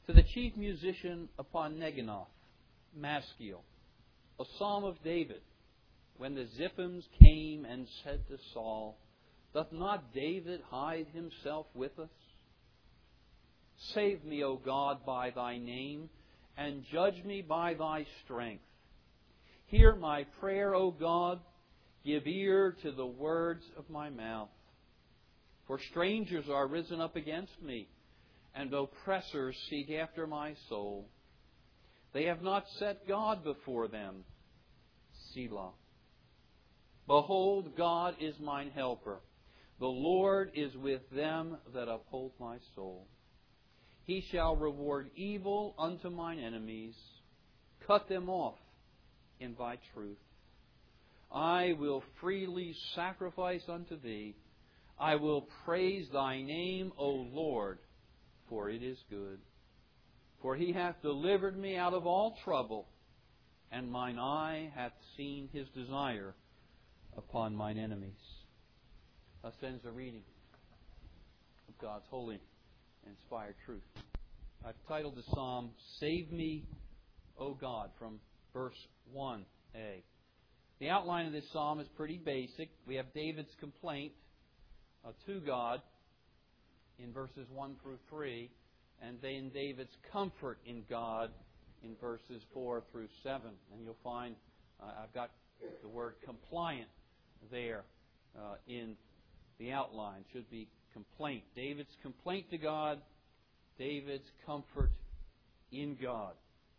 To the chief musician upon Neginoth, Maskil, a psalm of David, when the Ziphims came and said to Saul, doth not David hide himself with us? Save me, O God, by Thy name, and judge me by Thy strength. Hear my prayer, O God, give ear to the words of my mouth. For strangers are risen up against me, and oppressors seek after my soul. They have not set God before them. Selah. Behold, God is mine helper. The Lord is with them that uphold my soul. He shall reward evil unto mine enemies. Cut them off in Thy truth. I will freely sacrifice unto Thee. I will praise Thy name, O Lord, for it is good. For He hath delivered me out of all trouble, and mine eye hath seen His desire upon mine enemies. Thus ends the reading of God's holy and inspired truth. I've titled the psalm, Save Me, O God, from verse 1a. The outline of this psalm is pretty basic. We have David's complaint to God in verses 1 through 3, and then David's comfort in God in verses 4 through 7. And you'll find I've got the word compliant there in the outline. It should be complaint. David's complaint to God, David's comfort in God.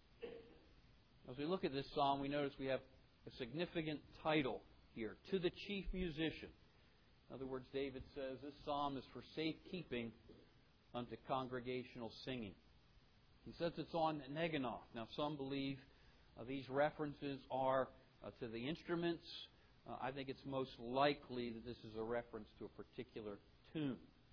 As we look at this psalm, we notice we have a significant title here, To the Chief Musician. In other words, David says this psalm is for safekeeping unto congregational singing. He says it's on Neginoth. Now, some believe these references are to the instruments. I think it's most likely that this is a reference to a particular tune.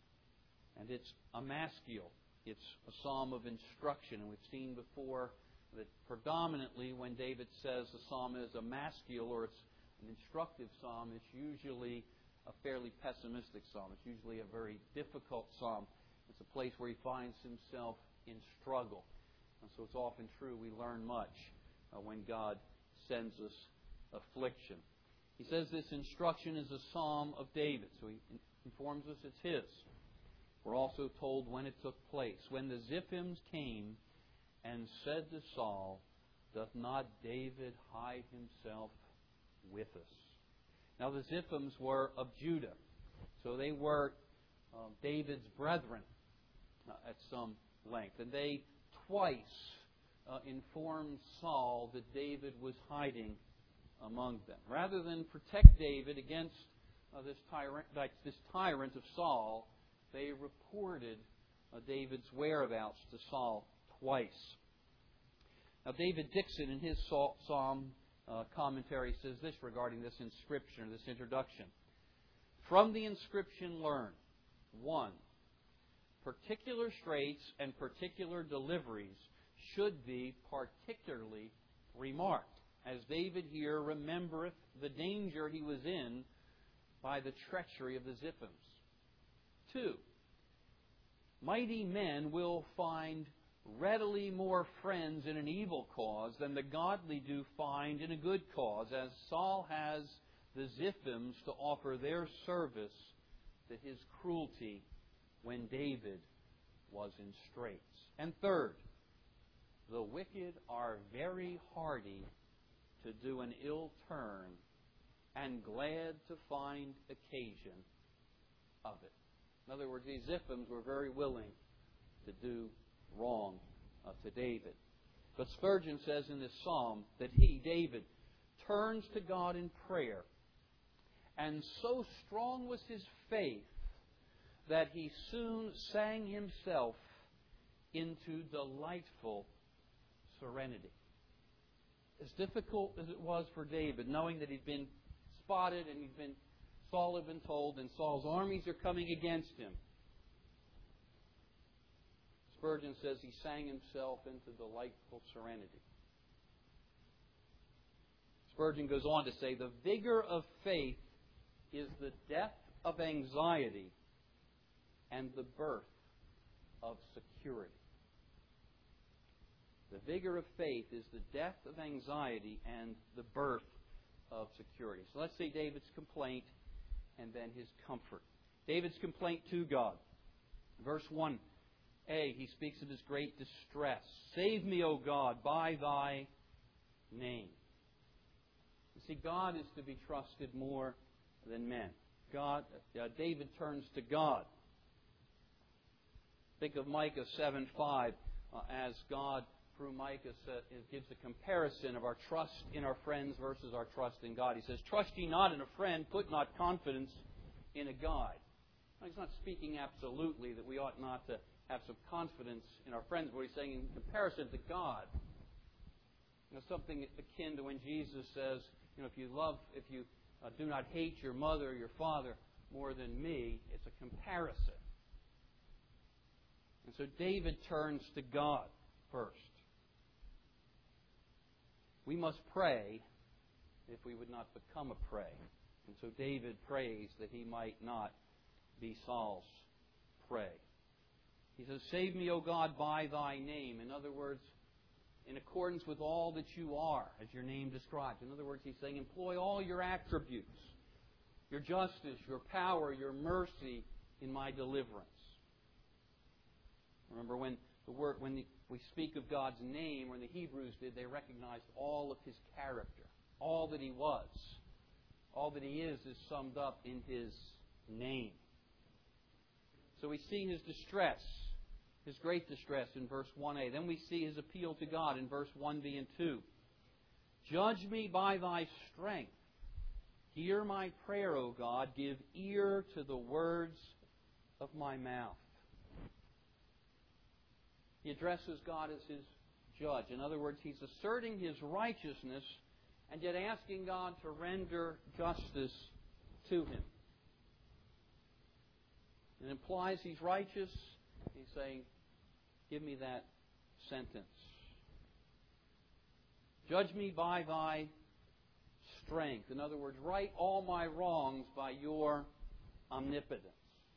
And it's a maskil. It's a psalm of instruction. And we've seen before that predominantly when David says a psalm is a maskil or it's an instructive psalm, it's usually a fairly pessimistic psalm. It's usually a very difficult psalm. It's a place where he finds himself in struggle. And so it's often true we learn much when God sends us affliction. He says this instruction is a psalm of David. So he informs us it's his. We're also told when it took place. When the Ziphims came and said to Saul, doth not David hide himself with us? Now the Ziphims were of Judah. So they were David's brethren at some length. And they twice informed Saul that David was hiding among them. Rather than protect David against this tyrant of Saul, they reported David's whereabouts to Saul twice. Now David Dixon in his psalm commentary says this regarding this inscription, or this introduction. From the inscription learn, 1. Particular straits and particular deliveries should be particularly remarked, as David here remembereth the danger he was in by the treachery of the Ziphims. 2. Mighty men will find readily more friends in an evil cause than the godly do find in a good cause, as Saul has the Ziphims to offer their service to his cruelty when David was in straits. And 3rd, the wicked are very hardy to do an ill turn and glad to find occasion of it. In other words, these Ziphims were very willing to do wrong to David. But Spurgeon says in this psalm that he, David, turns to God in prayer. And so strong was his faith that he soon sang himself into delightful serenity. As difficult as it was for David, knowing that he'd been spotted and Saul had been told, and Saul's armies are coming against him, Spurgeon says he sang himself into delightful serenity. Spurgeon goes on to say, the vigor of faith is the death of anxiety and the birth of security. The vigor of faith is the death of anxiety and the birth of security. So let's see David's complaint and then his comfort. David's complaint to God. Verse 1a, he speaks of his great distress. Save me, O God, by thy name. You see, God is to be trusted more than men. David turns to God. Think of Micah 7:5 as God, through Micah, gives a comparison of our trust in our friends versus our trust in God. He says, "Trust ye not in a friend, put not confidence in a guide." Now, he's not speaking absolutely that we ought not to have some confidence in our friends. What he's saying in comparison to God, something akin to when Jesus says, if you do not hate your mother or your father more than me, it's a comparison. And so David turns to God first. We must pray if we would not become a prey. And so David prays that he might not be Saul's prey. He says, "Save me, O God, by thy name." In other words, in accordance with all that you are, as your name describes. In other words, he's saying, employ all your attributes, your justice, your power, your mercy in my deliverance. Remember, when we speak of God's name, when the Hebrews did, they recognized all of his character, all that he was. All that he is summed up in his name. So we see his distress, his great distress in verse 1a. Then we see his appeal to God in verse 1b and 2. Judge me by thy strength. Hear my prayer, O God. Give ear to the words of my mouth. He addresses God as his judge. In other words, he's asserting his righteousness and yet asking God to render justice to him. It implies he's righteous. He's saying, give me that sentence. Judge me by thy strength. In other words, right all my wrongs by your omnipotence.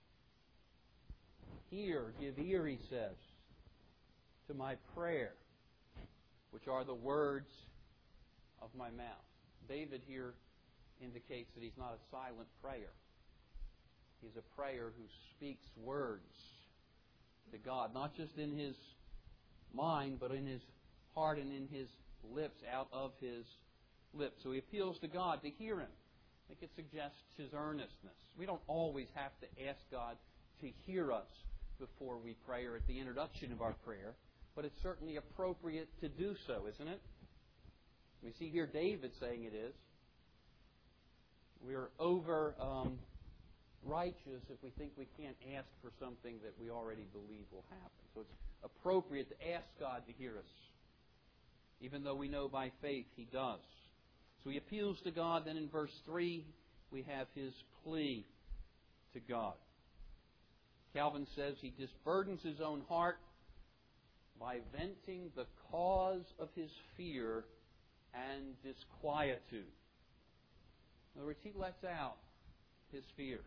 Hear, give ear, he says, to my prayer, which are the words of my mouth. David here indicates that he's not a silent prayer. He's a prayer who speaks words to God, not just in his mind, but in his heart and in his lips, out of his lips. So he appeals to God to hear him. I think it suggests his earnestness. We don't always have to ask God to hear us before we pray or at the introduction of our prayer, but it's certainly appropriate to do so, isn't it? We see here David saying it is. We are over righteous if we think we can't ask for something that we already believe will happen. So it's appropriate to ask God to hear us, even though we know by faith he does. So he appeals to God. Then in verse 3, we have his plea to God. Calvin says he disburdens his own heart by venting the cause of his fear and disquietude. In other words, he lets out his fears.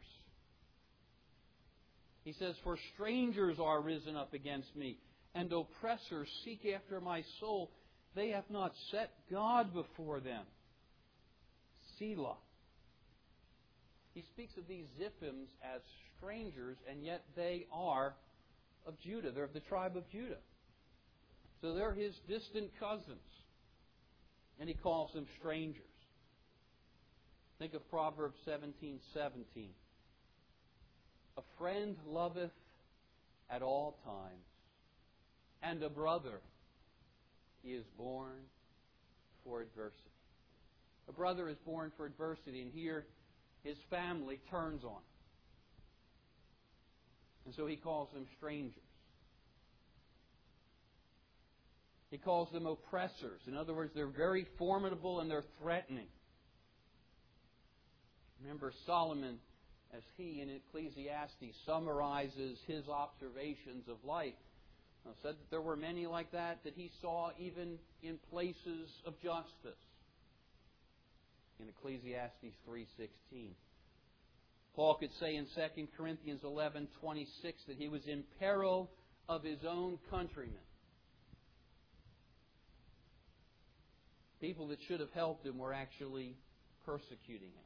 He says, "For strangers are risen up against me, and oppressors seek after my soul. They have not set God before them." Selah. He speaks of these Ziphims as strangers, and yet they are of Judah. They're of the tribe of Judah. So they're his distant cousins. And he calls them strangers. Think of Proverbs 17:17. A friend loveth at all times, and a brother is born for adversity. A brother is born for adversity, and here his family turns on him. And so he calls them strangers. He calls them oppressors. In other words, they're very formidable and they're threatening. Remember Solomon, as he in Ecclesiastes summarizes his observations of life, said that there were many like that he saw even in places of justice. In Ecclesiastes 3:16. Paul could say in 2 Corinthians 11:26 that he was in peril of his own countrymen. People that should have helped him were actually persecuting him.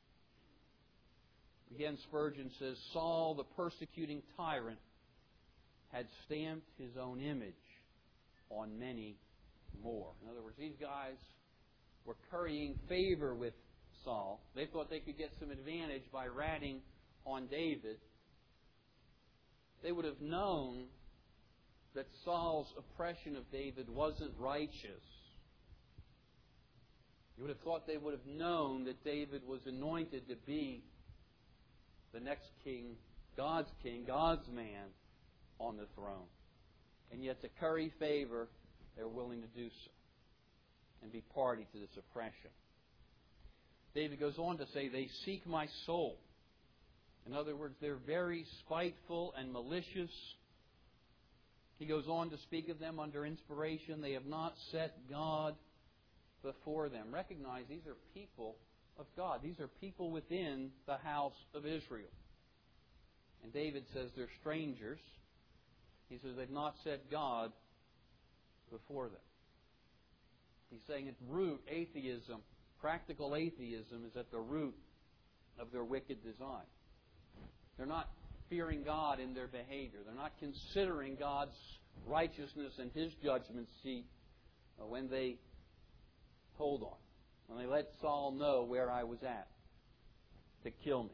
Again, Spurgeon says, Saul, the persecuting tyrant, had stamped his own image on many more. In other words, these guys were currying favor with Saul. They thought they could get some advantage by ratting on David. They would have known that Saul's oppression of David wasn't righteous. You would have thought they would have known that David was anointed to be the next king, God's man on the throne. And yet to curry favor, they're willing to do so and be party to this oppression. David goes on to say, they seek my soul. In other words, they're very spiteful and malicious. He goes on to speak of them under inspiration. They have not set God before them. Recognize these are people of God. These are people within the house of Israel. And David says they're strangers. He says they've not set God before them. He's saying at root, atheism, practical atheism, is at the root of their wicked design. They're not fearing God in their behavior. They're not considering God's righteousness and His judgment seat when they hold on. When they let Saul know where I was at to kill me.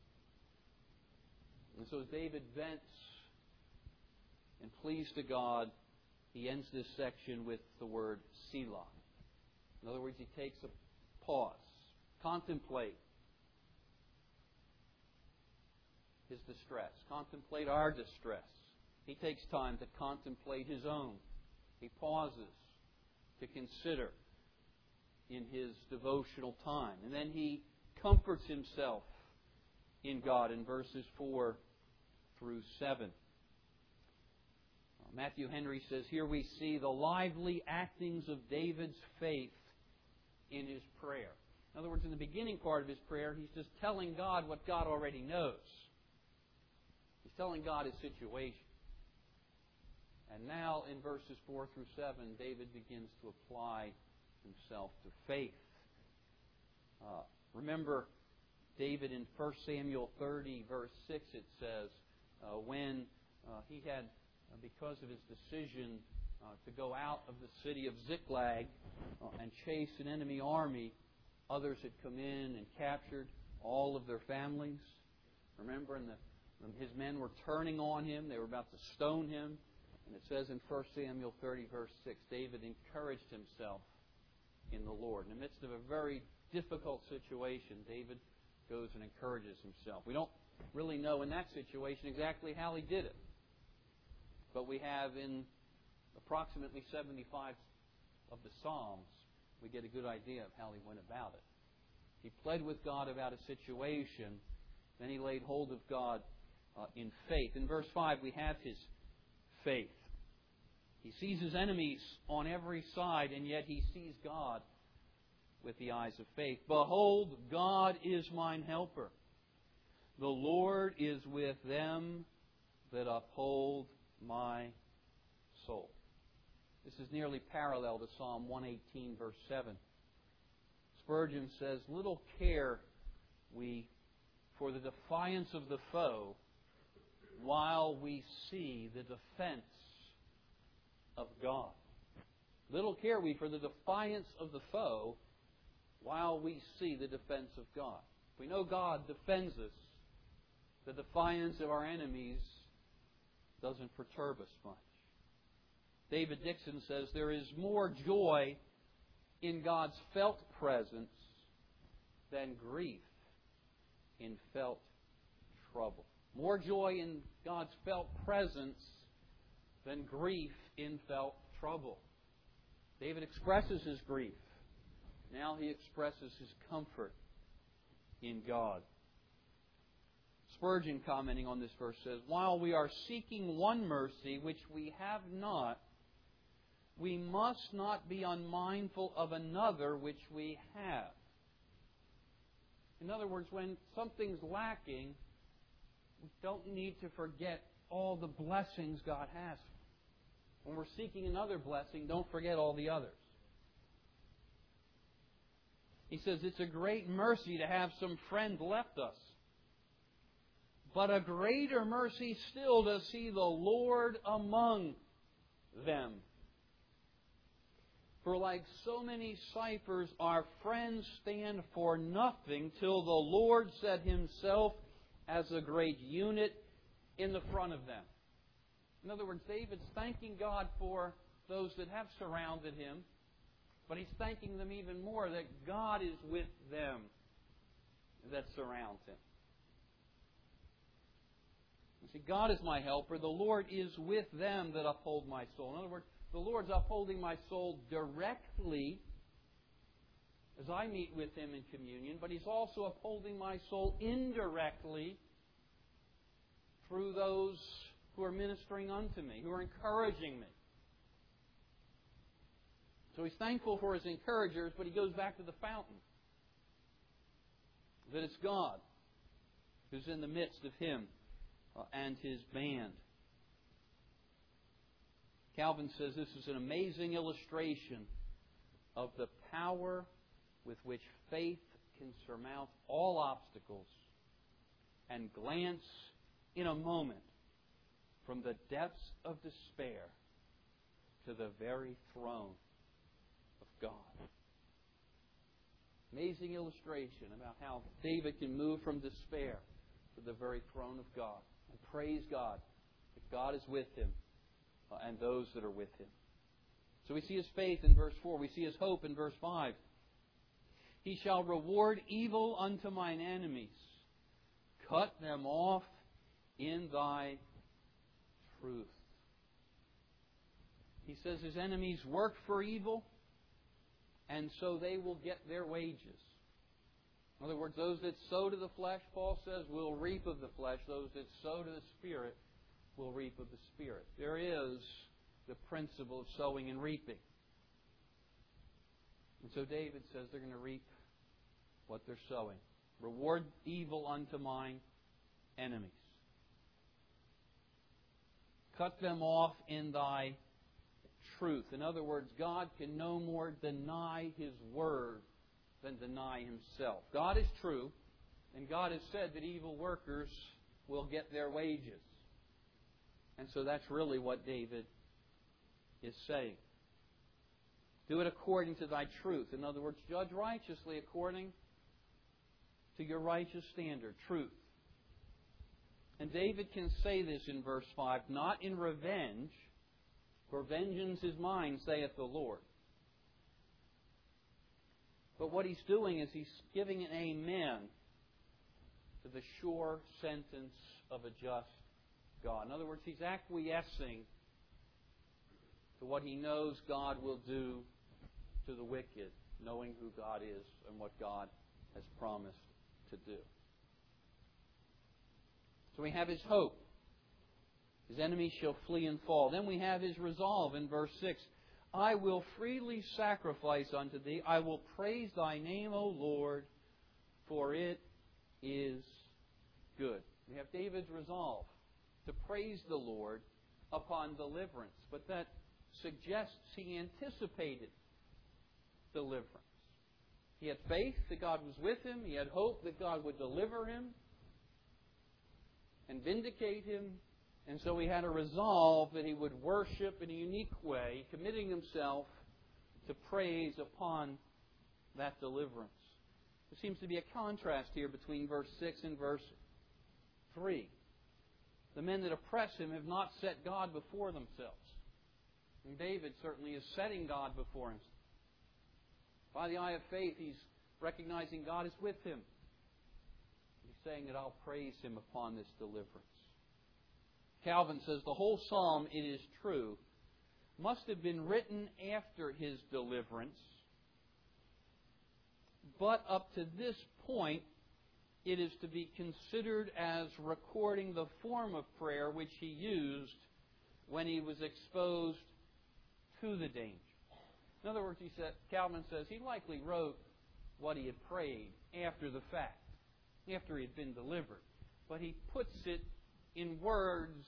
And so as David vents and pleads to God, he ends this section with the word Selah. In other words, he takes a pause, contemplate his distress, contemplate our distress. He takes time to contemplate his own. He pauses to consider in his devotional time. And then he comforts himself in God in verses 4 through 7. Matthew Henry says, here we see the lively actings of David's faith in his prayer. In other words, in the beginning part of his prayer, he's just telling God what God already knows. He's telling God his situation. And now in verses 4 through 7, David begins to apply himself to faith. Remember David in 1 Samuel 30, verse 6, it says, when he had, because of his decision to go out of the city of Ziklag and chase an enemy army, others had come in and captured all of their families. Remember, and his men were turning on him. They were about to stone him. And it says in 1 Samuel 30, verse 6, David encouraged himself in the Lord. In the midst of a very difficult situation, David goes and encourages himself. We don't really know in that situation exactly how he did it. But we have in approximately 75 of the Psalms, we get a good idea of how he went about it. He pled with God about a situation, then he laid hold of God in faith. In verse 5, we have his faith. He sees his enemies on every side, and yet he sees God with the eyes of faith. Behold, God is mine helper. The Lord is with them that uphold my soul. This is nearly parallel to Psalm 118, verse 7. Spurgeon says, little care we for the defiance of the foe while we see the defense of God. Little care we for the defiance of the foe while we see the defense of God. If we know God defends us, the defiance of our enemies doesn't perturb us much. David Dixon says, there is more joy in God's felt presence than grief in felt trouble. More joy in God's felt presence than grief in felt trouble. David expresses his grief. Now he expresses his comfort in God. Spurgeon, commenting on this verse, says, while we are seeking one mercy which we have not, we must not be unmindful of another which we have. In other words, when something's lacking, we don't need to forget all the blessings God has. When we're seeking another blessing, don't forget all the others. He says, it's a great mercy to have some friend left us. But a greater mercy still to see the Lord among them. For like so many ciphers, our friends stand for nothing till the Lord set Himself as a great unit in the front of them. In other words, David's thanking God for those that have surrounded him, but he's thanking them even more that God is with them that surrounds him. You see, God is my helper. The Lord is with them that uphold my soul. In other words, the Lord's upholding my soul directly as I meet with Him in communion, but He's also upholding my soul indirectly through those who are ministering unto me, who are encouraging me. So he's thankful for his encouragers, but he goes back to the fountain. That it's God who's in the midst of him and his band. Calvin says this is an amazing illustration of the power with which faith can surmount all obstacles and glance in a moment from the depths of despair to the very throne of God. Amazing illustration about how David can move from despair to the very throne of God. And praise God that God is with him and those that are with him. So we see his faith in verse 4. We see his hope in verse 5. He shall reward evil unto mine enemies. Cut them off in thy truth. He says his enemies work for evil, and so they will get their wages. In other words, those that sow to the flesh, Paul says, will reap of the flesh. Those that sow to the Spirit will reap of the Spirit. There is the principle of sowing and reaping. And so David says they're going to reap what they're sowing. Reward evil unto mine enemies. Cut them off in thy truth. In other words, God can no more deny His Word than deny Himself. God is true, and God has said that evil workers will get their wages. And so that's really what David is saying. Do it according to thy truth. In other words, judge righteously according to your righteous standard, truth. And David can say this in verse 5, not in revenge, for vengeance is mine, saith the Lord. But what he's doing is he's giving an amen to the sure sentence of a just God. In other words, he's acquiescing to what he knows God will do to the wicked, knowing who God is and what God has promised to do. So we have his hope. His enemies shall flee and fall. Then we have his resolve in verse 6. I will freely sacrifice unto thee. I will praise thy name, O Lord, for it is good. We have David's resolve to praise the Lord upon deliverance. But that suggests he anticipated deliverance. He had faith that God was with him. He had hope that God would deliver him and vindicate him. And so he had a resolve that he would worship in a unique way, committing himself to praise upon that deliverance. There seems to be a contrast here between verse 6 and verse 3. The men that oppress him have not set God before themselves. And David certainly is setting God before himself. By the eye of faith, he's recognizing God is with him. He's saying that I'll praise him upon this deliverance. Calvin says the whole psalm, it is true, must have been written after his deliverance. But up to this point, it is to be considered as recording the form of prayer which he used when he was exposed to the danger. In other words, Calvin says he likely wrote what he had prayed after the fact, after he had been delivered. But he puts it in words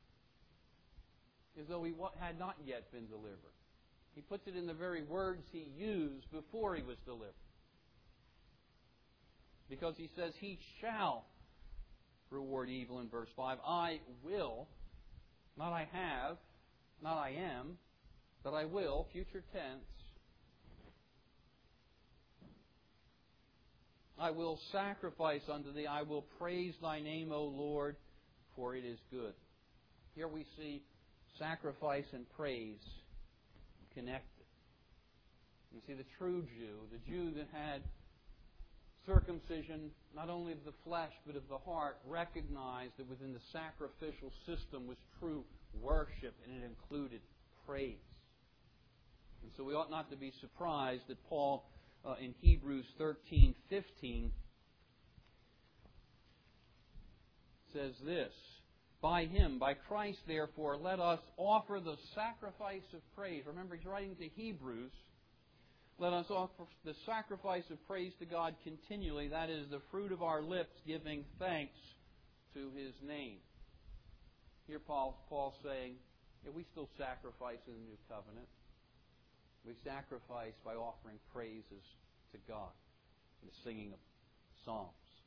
as though he had not yet been delivered. He puts it in the very words he used before he was delivered. Because he says he shall reward evil in verse 5. I will, not I have, not I am, but I will, future tense. I will sacrifice unto thee. I will praise thy name, O Lord, for it is good. Here we see sacrifice and praise connected. You see, the true Jew, the Jew that had circumcision not only of the flesh but of the heart, recognized that within the sacrificial system was true worship, and it included praise. And so we ought not to be surprised that Paul, in Hebrews 13:15, says this, by Him, by Christ, therefore, let us offer the sacrifice of praise. Remember, he's writing to Hebrews. Let us offer the sacrifice of praise to God continually. That is the fruit of our lips, giving thanks to His name. Here Paul's saying, we still sacrifice in the New Covenant. We sacrifice by offering praises to God, the singing of psalms.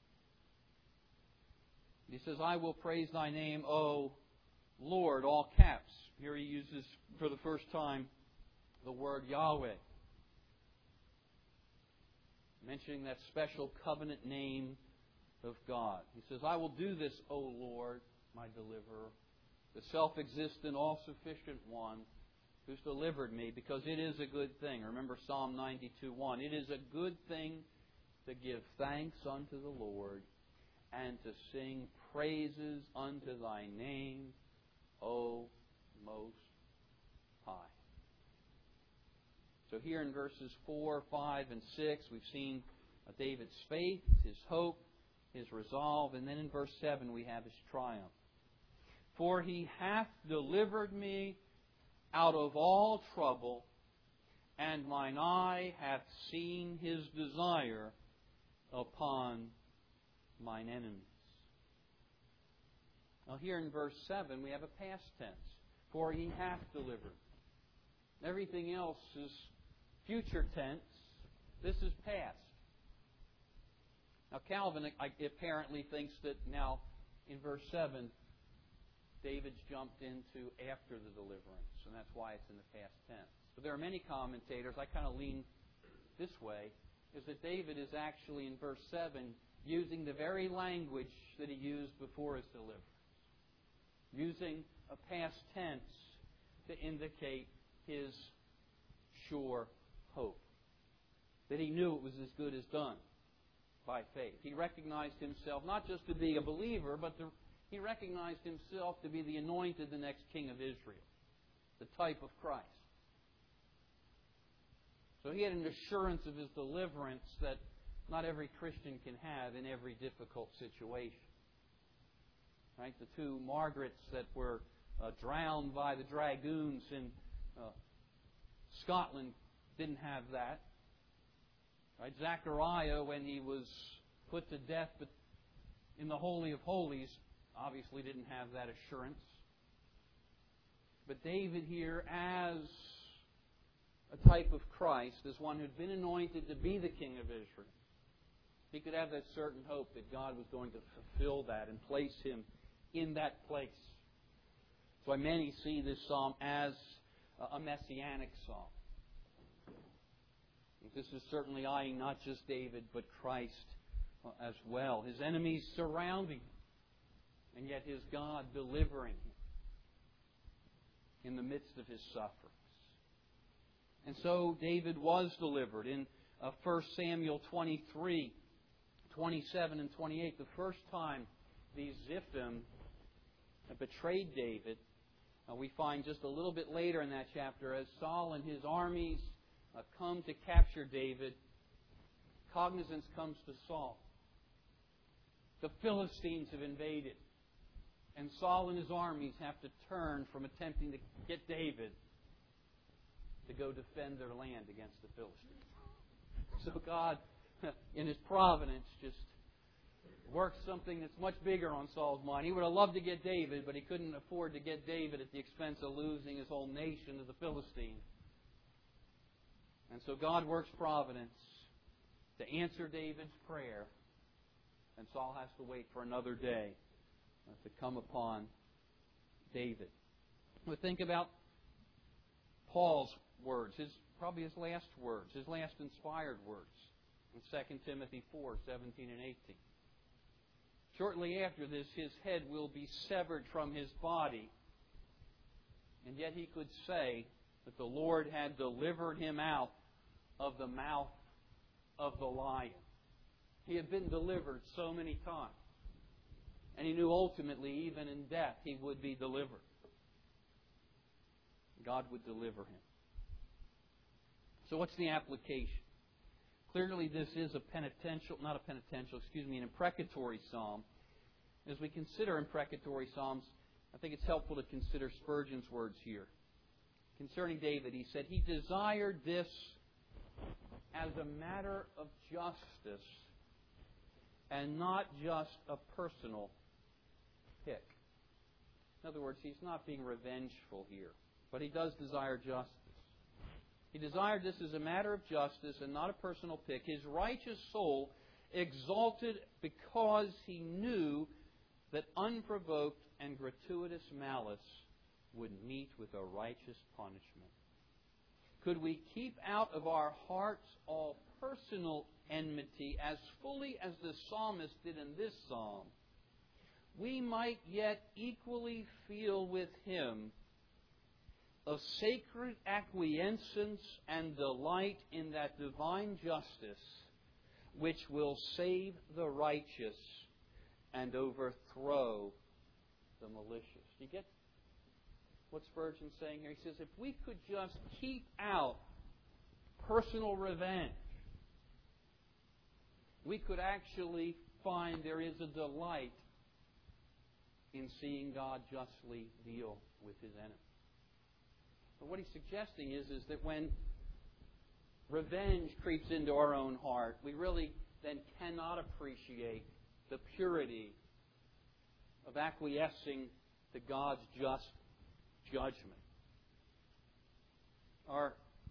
He says, I will praise thy name, O Lord, all caps. Here he uses for the first time the word Yahweh, mentioning that special covenant name of God. He says, I will do this, O Lord, my deliverer, the self-existent, all-sufficient one who's delivered me, because it is a good thing. Remember Psalm 92:1. It is a good thing to give thanks unto the Lord and to sing praises unto thy name, O Most High. So here in verses 4, 5, and 6, we've seen David's faith, his hope, his resolve, and then in verse 7 we have his triumph. For he hath delivered me out of all trouble, and mine eye hath seen his desire upon mine enemies. Now here in verse 7 we have a past tense. For he hath delivered. Everything else is future tense. This is past. Now Calvin apparently thinks that now in verse 7 David's jumped into after the deliverance, and that's why it's in the past tense. But there are many commentators, I kind of lean this way, is that David is actually in verse 7 using the very language that he used before his deliverance, using a past tense to indicate his sure hope, that he knew it was as good as done by faith. He recognized himself not just to be a believer, but he recognized himself to be the anointed, the next king of Israel, the type of Christ. So he had an assurance of his deliverance that not every Christian can have in every difficult situation. Right? The two Margarets that were drowned by the dragoons in Scotland didn't have that. Right? Zechariah, when he was put to death in the Holy of Holies, obviously didn't have that assurance. But David here, as a type of Christ, as one who'd been anointed to be the king of Israel, he could have that certain hope that God was going to fulfill that and place him in that place. That's why many see this psalm as a messianic psalm. This is certainly eyeing not just David, but Christ as well. His enemies surrounding him, and yet his God delivering him in the midst of his sufferings. And so David was delivered. In 1 Samuel 23, 27 and 28, the first time these Ziphiim betrayed David, we find just a little bit later in that chapter, as Saul and his armies come to capture David, cognizance comes to Saul. The Philistines have invaded, and Saul and his armies have to turn from attempting to get David to go defend their land against the Philistines. So God, in His providence, just works something that's much bigger on Saul's mind. He would have loved to get David, but he couldn't afford to get David at the expense of losing his whole nation to the Philistines. And so God works providence to answer David's prayer And Saul has to wait for another day to come upon David. But think about Paul's words, probably his last words, his last inspired words in 2 Timothy 4, 17 and 18. Shortly after this, his head will be severed from his body, and yet he could say that the Lord had delivered him out of the mouth of the lion. He had been delivered so many times. And he knew ultimately, even in death, he would be delivered. God would deliver him. So what's the application? Clearly this is an imprecatory psalm. As we consider imprecatory psalms, I think it's helpful to consider Spurgeon's words here. Concerning David, he said, he desired this as a matter of justice and not just a personal pick. In other words, he's not being revengeful here, but he does desire justice. He desired this as a matter of justice and not a personal pick. His righteous soul exalted because he knew that unprovoked and gratuitous malice would meet with a righteous punishment. Could we keep out of our hearts all personal enmity as fully as the psalmist did in this psalm, we might yet equally feel with him a sacred acquiescence and delight in that divine justice which will save the righteous and overthrow the malicious. Do you get what Spurgeon's saying here? He says, if we could just keep out personal revenge, we could actually find there is a delight in seeing God justly deal with His enemies. But what he's suggesting is that when revenge creeps into our own heart, we really then cannot appreciate the purity of acquiescing to God's just judgment. Our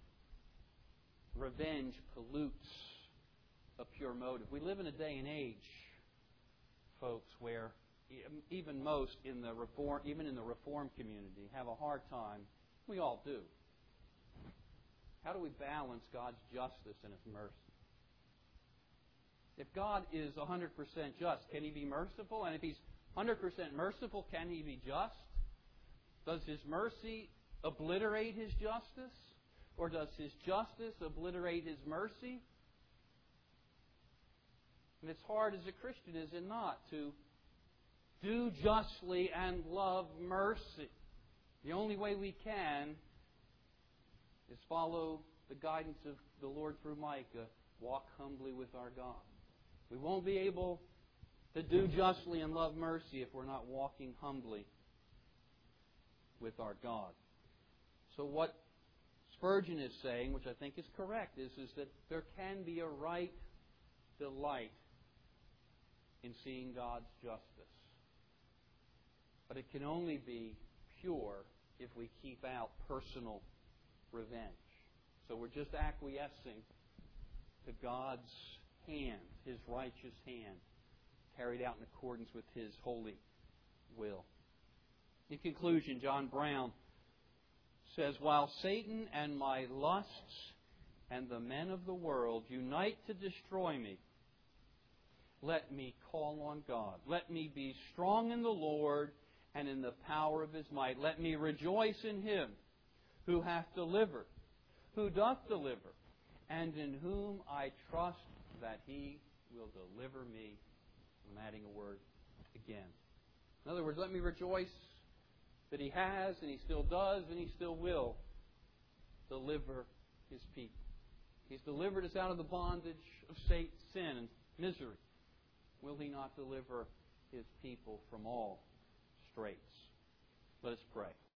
revenge pollutes a pure motive. We live in a day and age, folks, where even most in the Reformed community have a hard time. We all do. How do we balance God's justice and His mercy? If God is 100% just, can He be merciful? And if He's 100% merciful, can He be just? Does His mercy obliterate His justice? Or does His justice obliterate His mercy? And it's hard as a Christian, is it not, to do justly and love mercy. The only way we can is follow the guidance of the Lord through Micah. Walk humbly with our God. We won't be able to do justly and love mercy if we're not walking humbly with our God. So what Spurgeon is saying, which I think is correct, is that there can be a right delight in seeing God's justice. But it can only be pure if we keep out personal revenge. So we're just acquiescing to God's hand, His righteous hand, carried out in accordance with His holy will. In conclusion, John Brown says, while Satan and my lusts and the men of the world unite to destroy me, let me call on God. Let me be strong in the Lord and in the power of His might. Let me rejoice in Him who hath delivered, who doth deliver, and in whom I trust that He will deliver me. I'm adding a word again. In other words, let me rejoice that He has, and He still does, and He still will deliver His people. He's delivered us out of the bondage of sin and misery. Will He not deliver His people from all straits? Let us pray.